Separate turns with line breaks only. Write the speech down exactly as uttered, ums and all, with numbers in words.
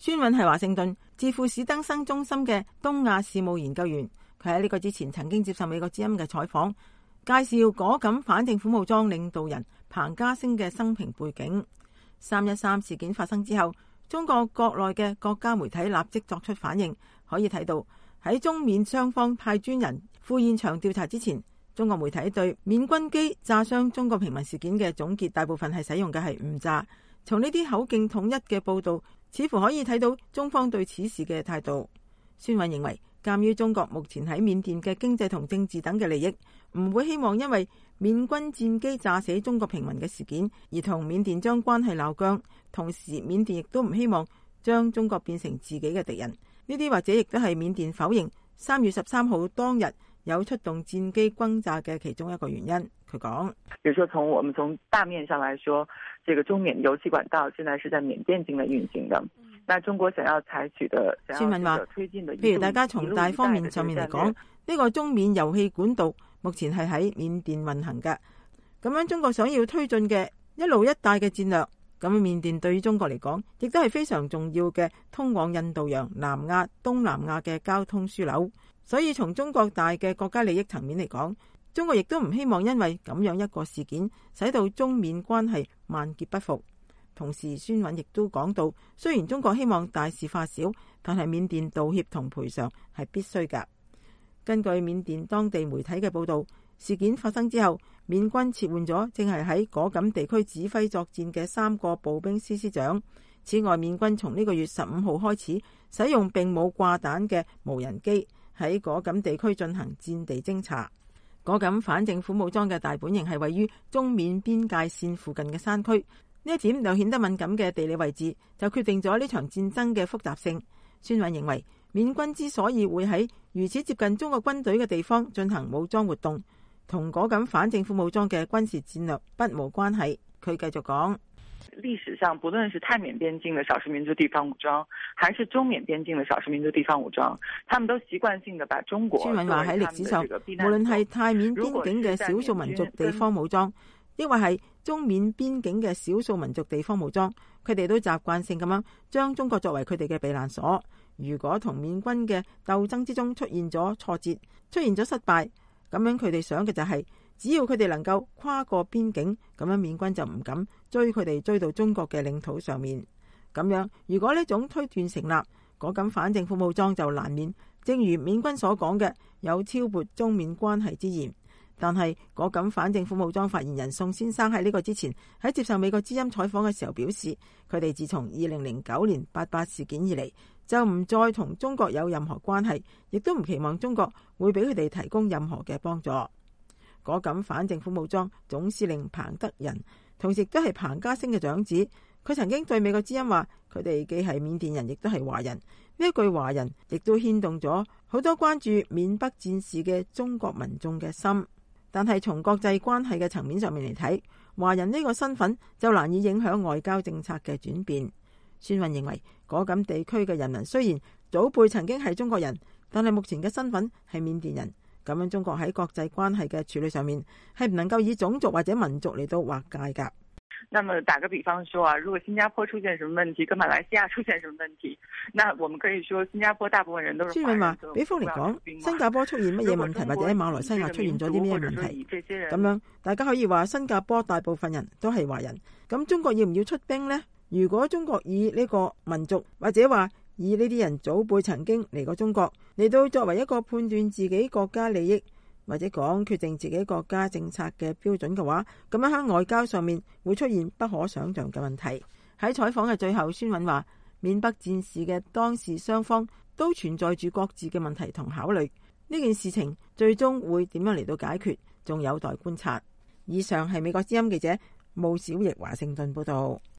孫韻係華盛頓智庫史登生中心嘅東亞事務研究員，佢喺呢個之前曾經接受美國之音嘅採訪，介紹果敢反政府武裝領導人彭家聲嘅生平背景。三一三事件發生之後，中國國內嘅國家媒體立即作出反應，可以睇到喺中緬雙方派專人赴現場調查之前，中國媒體對緬軍機炸傷中國平民事件嘅總結大部分係使用嘅係誤炸。從呢啲口徑統一嘅報道，似乎可以睇到中方對此事嘅態度。孫韻認為，鑒於中國目前喺緬甸嘅經濟同政治等嘅利益，唔會希望因為緬軍戰機炸死中國平民嘅事件而同緬甸將關係鬧僵，同時緬甸亦都唔希望將中國變成自己嘅敵人。呢啲或者亦都係緬甸否認三月十三號當日有出動戰機轟炸嘅其中一個原因。佢講，
比如說從我們從大面上來說，這個中緬油氣管道現在是在緬甸境內運行的。那中國想要採取的，
孫韻話，譬如大家從大方面上面嚟講，呢個中緬油氣管道目前係喺緬甸運行嘅。咁樣中國想要推進嘅一路一帶嘅戰略，咁緬甸對於中國嚟講，亦都係非常重要嘅通往印度洋、南亞、東南亞嘅交通樞紐。所以從中國大嘅國家利益層面嚟講，中國亦都唔希望因為咁樣一個事件，使到中緬關係萬劫不復。同時，孫韻亦都講到，雖然中國希望大事化小，但係緬甸道歉同賠償係必須㗎。根據緬甸當地媒體嘅報導，事件發生之後，緬軍撤換咗正係喺果敢地區指揮作戰嘅三個步兵師師長。此外，緬軍從呢個月十五號開始使用並冇掛彈嘅無人機喺果敢地區進行戰地偵查。果敢反政府武裝嘅大本營係位於中緬邊界線附近嘅山區。呢一點就顯得敏感嘅地理位置，就決定咗呢場戰爭嘅複雜性。孫韻認為，緬軍之所以會喺如此接近中國軍隊嘅地方進行武裝活動，同果敢反政府武裝嘅軍事戰略不無關係。佢繼續講，
歷史上不論是泰緬邊境的少數民族地方武裝，還是中緬邊境的少數民族地方武裝，他們都習慣性的把中國。
孫韻話喺歷史上，無論係泰緬邊境嘅少數民族地方武裝，抑或係中緬邊境嘅少數民族地方武裝，佢哋都習慣性咁樣將中國作為佢哋嘅避難所。如果同緬軍嘅鬥爭之中出現咗挫折，出現咗失敗，咁樣佢哋想嘅就係，只要佢哋能夠跨過邊境，咁樣緬軍就唔敢追佢哋追到中國嘅領土上面。咁樣如果呢種推斷成立，果敢反政府武裝就難免正如緬軍所講嘅，有挑撥中緬關係之嫌。但係果敢反政府武裝發言人宋先生喺呢個之前喺接受美國之音採訪嘅時候表示，佢哋自從二零零九年八八事件以嚟，就唔再同中國有任何關係，亦都唔期望中國會俾佢哋提供任何嘅幫助。果敢反政府武裝總司令彭德仁，同時亦都係彭家聲嘅長子，佢曾經對美國之音話，佢哋既係緬甸人，亦都係華人。呢一句華人亦都牽動咗好多關注緬北戰事嘅中國民眾嘅心。但係從國際關係嘅層面上面嚟睇，華人呢個身份就難以影響外交政策嘅轉變。孫韻認為，果敢地區嘅人民雖然祖輩曾經係中國人，但係目前嘅身份係緬甸人。咁樣中國喺國際關係嘅處理上面係唔能夠以種族或者民族嚟到劃界噶。
那麼打個比方說啊，如果新加坡出現什麼問題，跟馬來西亞出現什麼問題，那我們可以說新加坡大部分人都是華人。孫韻話，比方嚟講，新加坡出現乜嘢問題，或者馬來西亞出現咗啲咩問題，咁樣大家可以話新加坡大部分人都係華人。咁中國要唔要出兵呢？如果中國以呢個民族或者話以呢啲人祖輩曾經嚟過中國嚟到作為一個判斷自己國家利益，或者講決定自己國家政策嘅標準嘅話，咁樣喺外交上面會出現不可想象嘅問題。喺採訪嘅最後，孫韻話，緬北戰事嘅當事雙方都存在住各自嘅問題同考慮，呢件事情最終會點樣嚟到解決，仲有待觀察。以上係美國之音記者毛小翼華盛頓報道。